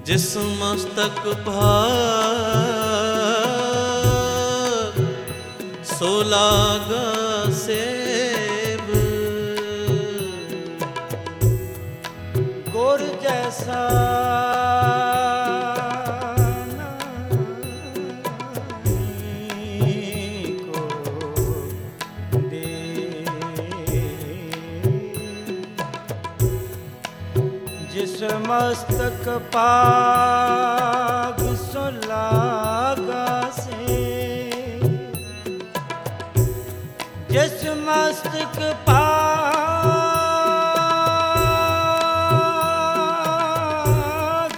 जिस मस्तक भाग सो लागा सेब। गुर जैसा मस्तक पाग सो लागा से। जिस मस्तक पाग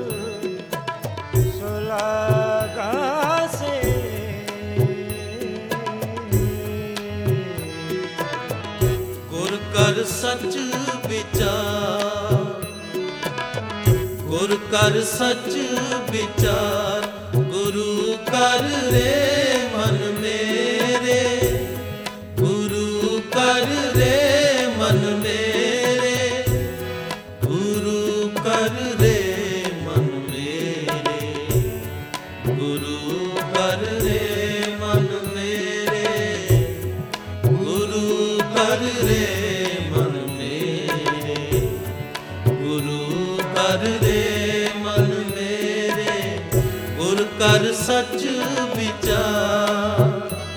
सो लागा से। गुर कर सच विचार, गुर कर सच विचार, गुरु कर रे मन मेरे, गुरु कर रे मन मेरे, गुरु कर रे मन मेरे, गुरु कर रे मन मेरे, गुरु कर रे मन मेरे, गुरु कर रे मन मेरे। गुर कर सच विचार,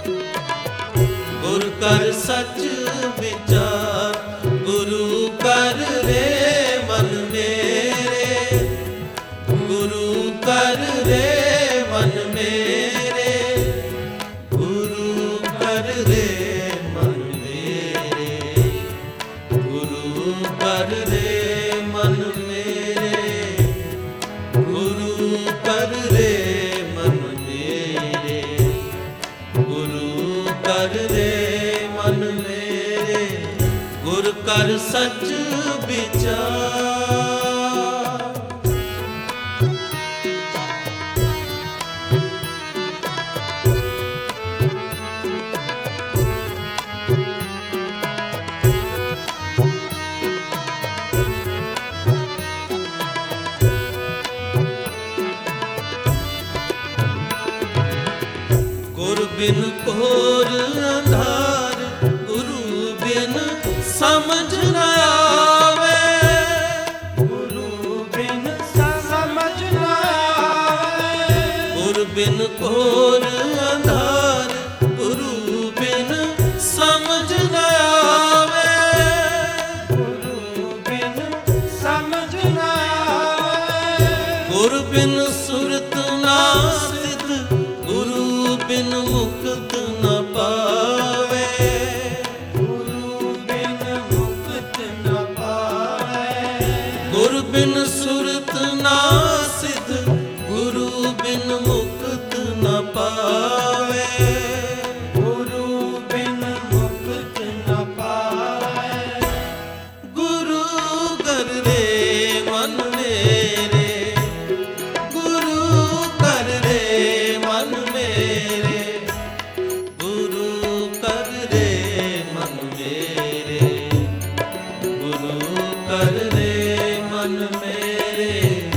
गुर कर सच विचार, गुरु कर रे मन मेरे, गुरु कर रे मन मेरे, गुरु कर रे मन मेरे, गुरु कर रे मन मेरे, गुरु कर रे मन मेरे, गुरु कर रे मन मेरे। गुर कर सच विचार, गुरु बिन घोर अंधार, गुरु बिन समझ न आवे, गुरु बिन समझ न आवे। गुरु बिन घोर अंधार, गुरु बिन समझ न आवे, गुरु बिन समझ न आवे। गुरु बिन सुरत ना सिद्ध, गुरु बिन मुक्त न पावे, गुरु बिन मुक्त न पावे। गुरु बिन सुरत ना सिद्ध, गुरु बिन मुक्त न पावे, गुरु बिन मुक्त न पावे। गुरु कर रे मन मेरे, गुरु कर रे मन मेरे, गुरु कर रे मन मेरे, गुरु कर रे मन मेरे,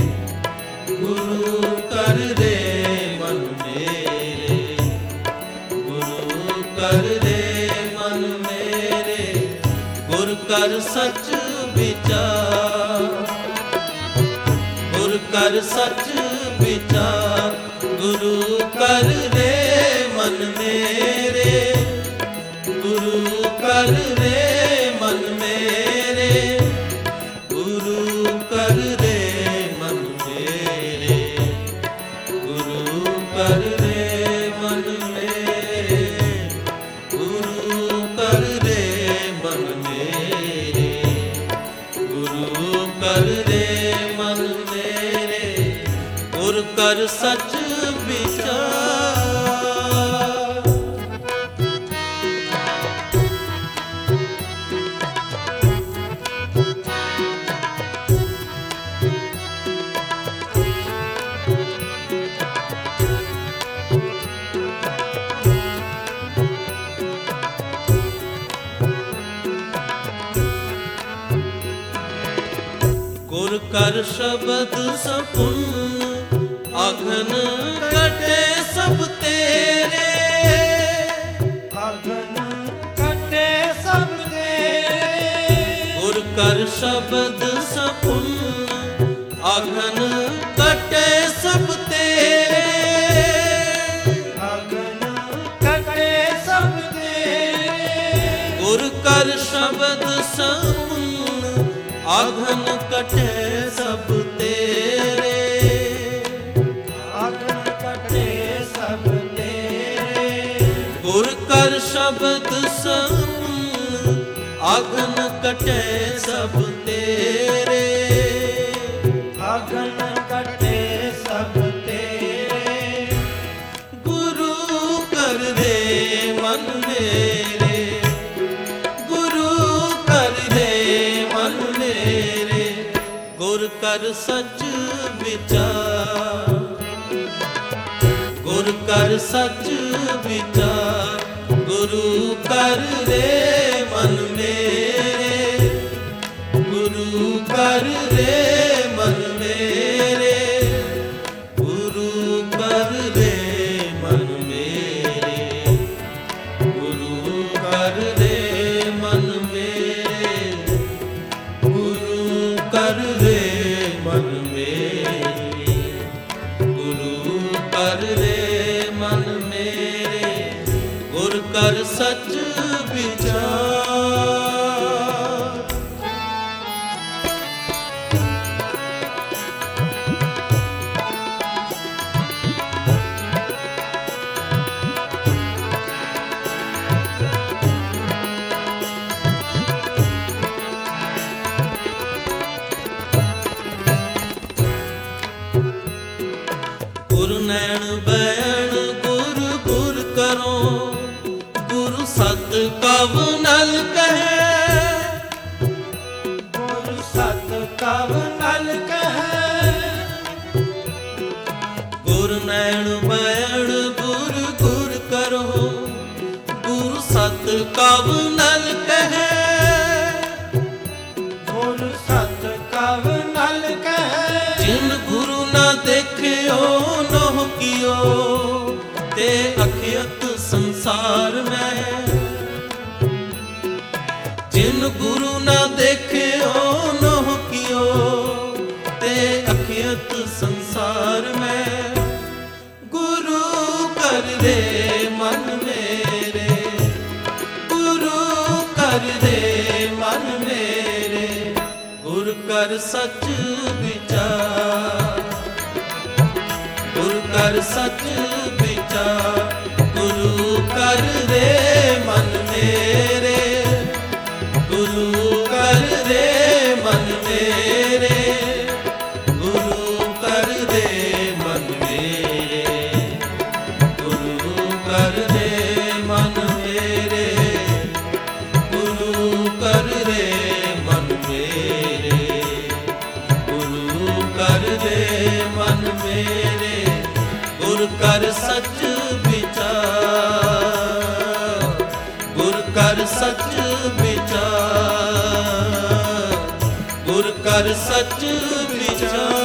गुरु कर रे मन मेरे, गुरु कर रे मन मेरे। गुर कर सच विचार, गुर कर सच विचार, गुरु कर रे मन मेरे, गुरु कर रे मन मेरे, गुरु कर रे मन मेरे, गुरु कर रे मन मेरे, गुरु कर रे मन मेरे, गुरु कर रे मन मेरे। गुर कर सच विचार, गुर ਗੁਰ ਕਰ ਸ਼ਬਦ ਸਪੁੰਨ ਅਗਨ ਕਟੇ ਸਭ ਤੇਰੇ ਅਗਨ ਕਟੇ ਸਭ ਤੇਰੇ ਗੁਰ ਕਰ ਸ਼ਬਦ ਸਪੁੰਨ ਅਗਨ ਕਟੇ ਸਭ ਤੇਰੇ ਅਗਨ ਕਟੇ ਸਭ ਤੇਰੇ ਗੁਰ ਕਰ ਸ਼ਬਦ ਸਪੁੰਨ ਅਗਨ ਕਟੇ ਸਭ ਤੇਰੇ ਅਗਨ ਕਟੇ ਸਭ ਤੇਰੇ ਗੁਰ ਕਰ ਸ਼ਬਦ ਸਪੁੰਨ ਅਗਨ ਕਟੇ ਸਭ ਤੇਰੇ ਅਗਨ ਕਟੇ ਸਭ ਤੇਰੇ ਗੁਰੂ ਕਰ ਦੇ ਮਨ ਮੇਰੇ ਗੁਰੂ ਕਰ ਦੇ ਮਨ ਮੇਰੇ ਗੁਰ ਕਰ ਸੱਚ ਵਿਚਾਰ ਗੁਰ ਕਰ ਸੱਚ ਵਿਚਾਰ ਗੁਰੂ ਕਰ ਦੇ ਮਨ ਮੇਰੇ ਗੁਰੂ ਕਰ ਦੇ ਮਨ ਮੇਰੇ ਗੁਰੂ ਕਰ ਦੇ ਮਨ ਮੇਰੇ ਗੁਰੂ ਕਰ ਦੇ ਮਨ ਮੇਰੇ ਗੁਰੂ ਕਰ ਦੇ ਮਨ ਮੇਰੇ ਗੁਰੂ ਕਰ ਦੇ ਮਨ ਮੇਰੇ ਗੁਰ ਕਰ ਸੱਚ ਵਿਚਾਰ ਗੁਰ ਨੈਣ ਬੈਣ ਗੁਰ ਗੁਰ ਕਰੋ ਗੁਰੂ ਸਤ ਕਵ ਨਲ ਕਹੈ ਗੁਰ ਸਤ ਕਵ ਨਲ ਕਹੈ ਗੁਰ ਨੈਣ ਬੈਣ ਗੁਰ ਗੁਰ ਕਰੋ ਗੁਰੂ ਸਤ ਕਵ ਨਲ ਕਹੈ ਗੁਰ ਸਤ ਕਵ ਨਲ ਕਹੈ ਜਿਨ ਗੁਰੂ ਨਾ ਦੇਖਿਓ ਨਹੁ ਕਿਓ ਤੇ ਅਖਿਅਤ ਸੰਸਾਰ ਮੈਂ ਜਿਨ ਗੁਰੂ ਨਾ ਦੇਖਿਓ ਨਹੁ ਕਿਓ ਤੇ ਅਖਿਅਤ ਸੰਸਾਰ ਮੈਂ ਗੁਰੂ ਕਰ ਦੇ ਮਨ ਮੇਰੇ ਗੁਰੂ ਕਰ ਦੇ ਮਨ ਮੇਰੇ ਗੁਰ ਕਰ ਸੱਚ ਵਿਚਾਰ ਗੁਰ ਕਰ ਸੱਚ ਵਿਚਾਰ ਗੁਰੂ ਕਰ ਦੇ ਮਨ ਮੇਰੇ ਗੁਰੂ ਕਰ ਦੇ ਮਨ ਮੇਰੇ ਗੁਰੂ ਕਰ ਦੇ ਮਨ ਮੇਰੇ ਗੁਰੂ ਕਰ ਦੇ ਮਨ ਮੇਰੇ ਗੁਰੂ ਕਰ ਦੇ ਮਨ ਮੇਰੇ ਗੁਰੂ ਕਰ ਦੇ ਮਨ ਮੇਰੇ ਗੁਰ ਕਰ ਸੱਚ ਵਿਚਾਰ ਗੁਰ ਕਰ ਸੱਚ ਵਿਚਾਰ ਗੁਰ ਕਰ ਸੱਚ ਵਿਚਾਰ